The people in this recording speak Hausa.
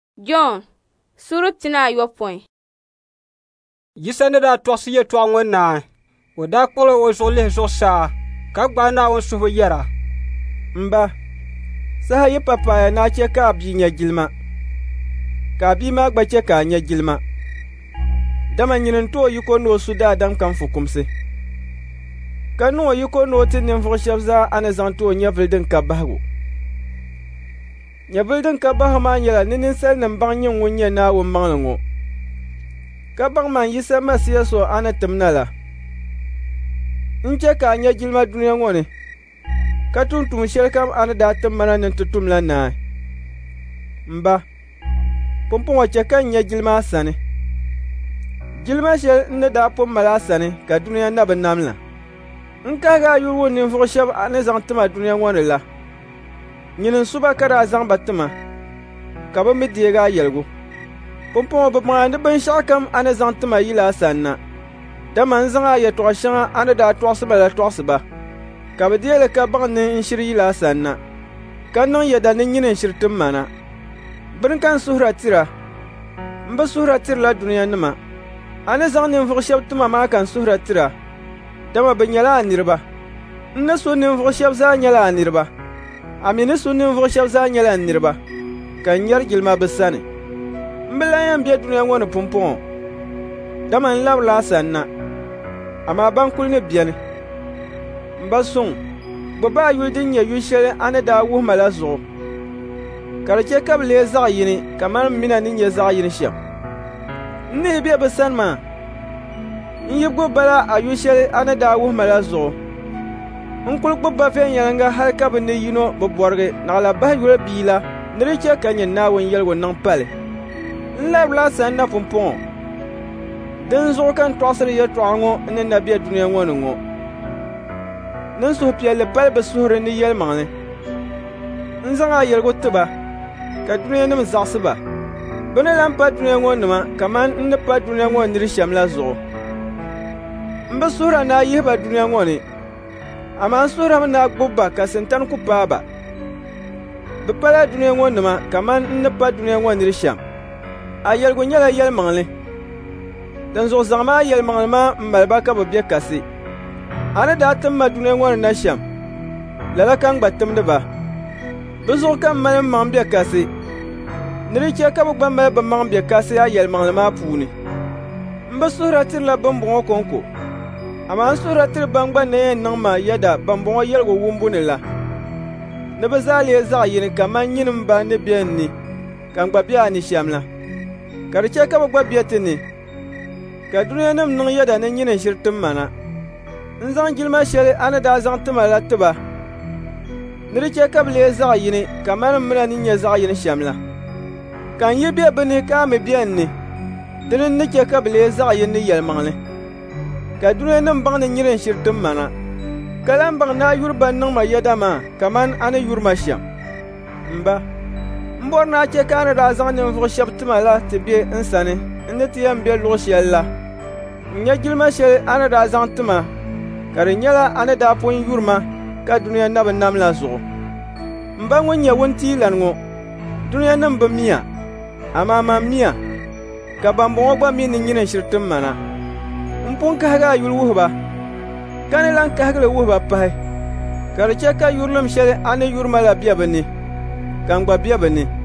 John suru tina ayopõi. Yisa ne daa tɔgsi yɛltɔɣa ŋɔ naai. O daa kpuɣi o zuɣu lihi zuɣusaa ka gbaai Naawuni suhu yɛra. Mba, saha yi papaaya naa chɛ ka a bia nya gilima, ka a bia maa gba chɛ ka a nya gilima. Dama nyini n-ti o yiko ni o su daadam kam fukumsi. Ka niŋ o yiko ni o ti ninvuɣu shɛba zaa a ni zaŋ ti o nyɛvili din ka bahigu. Nyɛvili din ka bahigu maa nyɛla ni ninsalinima baŋ nyini ŋun nyɛ Naawuni maŋli ŋɔ. Ka baŋ man yisa masiya so a ni tim na la. N chɛ ka a nya gilima duniya ŋɔ ni, ka tum tuun' shɛli kam a ni daa tim mana ni ti tum la naai. Mba, pumpɔŋɔ chɛ ka n nya gilima a sani. Gilima shɛli n ni daa pun mali a sani ka duniya na bi nam la. N kahigi a yuli wun ninvuɣu shɛba a ni zaŋ tima duniya ŋɔ ni la. Nyini suba ka daa zaŋ ba tima, ka bi mi deegi a yɛligu. Pumpɔŋɔ bi maandi binshɛɣu kam a ni zaŋ tima yila a sani na. Dama n zaŋ a yɛltɔɣa shɛŋa a ni daa tɔɣisi ba la tɔɣisi ba, ka bi deeli ka baŋ ni n shiri yila a sani na, ka niŋ yɛda ni nyini n shiri tim mana. Bini ka n suhura tira, n bi suhura tiri la duniya nima. A ni zaŋ ninvuɣu shɛba tima maa ka n suhura tira, dama bi nyɛla a niriba. N ni su ninvuɣu shɛba zaa nyɛla a niriba, a mi ni su ninvuɣu shɛba zaa nyɛla n niriba, ka n nyɛri gilima bi sani. N bi lan yɛn be duniya ŋɔ ni pumpɔŋɔ, dama n labirila a sani na, amaa ban kuli ni beni. N ba suŋ, gbubi a yuli din nyɛ yuli shɛli a ni daa wuhima la zuɣu, ka di chɛ ka bi lee zaɣ yini kamani mina ni nyɛ zaɣ yini shɛm. N nihi be bi sani maa, n yi gbubi bala a yuli shɛli a ni daa wuhima la zuɣu. N kuli gbubi ba viɛnyɛlinga hali ka bi ni yino bi bɔrigi naɣila bahi yuli bii la ni di chɛ ka nyɛ Naawuni yɛligu niŋ pali. N labirila a sani na pumpɔŋɔ, din zuɣu ka n tɔɣisiri yɛltɔɣa ŋɔ ni na be duniya ŋɔ ni ŋɔ. Nin suhupiɛlli pali bi suhuri ni yɛlimaŋli. N zaŋ a yɛligu tiba, ka duniyanima zaɣisi ba. Bɛ ni lan pa duniya ŋɔ nima kaman n ni pa duniya ŋɔ niri shɛm la zuɣu. N bi suhura ni a yihi ba duniya ŋɔ ni, amaa n suhurami ni a gbubi ba ka sintani ku paai ba. Bɛ pala duniya ŋɔ nima kaman n ni pa duniya ŋɔ niri shɛm. A yɛligu nyɛla yɛlimaŋli. Din zuɣu zaŋ maa yɛlimaŋli maa n mali ba ka bɛ be kasi. A ni daa tim ma duniya ŋɔ ni na shɛm, lala kan gba timdi ba. Bɛ zuɣu ka mali maŋ be kasi, ni di chɛ ka bɛ gba mali bɛ maŋ be kasi a yɛlimaŋli maa puuni. N bi suhura tiri la bimbɔŋɔ konko, amaa n suhura tiri ban gba na yɛn niŋ ma yɛda bimbɔŋɔ yɛligu wumbu ni la. Ni bɛ zaa lee zaɣ yini kaman nyini m ba ni be n ni, ka n gba be a ni shɛm la. Ka di chɛ ka bɛ gba be ti ni, ka duniyanim niŋ yɛda ni nyini shiri tim mana. N zaŋ gilima shɛli a ni daa zaŋ tima la tiba, ni di chɛ ka bi lee zaɣ yini kamani m mina ni nyɛ zaɣ yini shɛm la. Ka n yi be bɛ ni ka a mi be n ni, dini n ni chɛ ka bi lee zaɣ yini ni yɛlimaŋli. Ka duniyanim baŋ ni nyini shiri tim mana, ka lan baŋ ni a yuri ban niŋ ma yɛda maa kaman a ni yuri ma shɛm. M ba, n bɔri ni a chɛ ka a ni daa zaŋ ninvuɣu shɛba tima la ti be n sani n ni ti yɛn be luɣu shɛli la. N nya gilima shɛli a ni daa zaŋ tima, ka di nyɛla a ni daa pun yuri ma ka duniya na bi nam la zuɣu. M ba ŋun nyɛ wuntiilan ŋɔ, duniyanim bi miya, amaa mam miya, ka bambɔŋɔ gba mi ni nyini shiri tim mana. N pun kahigi a yuli wuhi ba, ka ni lan kahigili wuhi ba pahi, ka di chɛ ka yurilim shɛli a ni yuri ma la be bɛ ni, ka n gba be bɛ ni.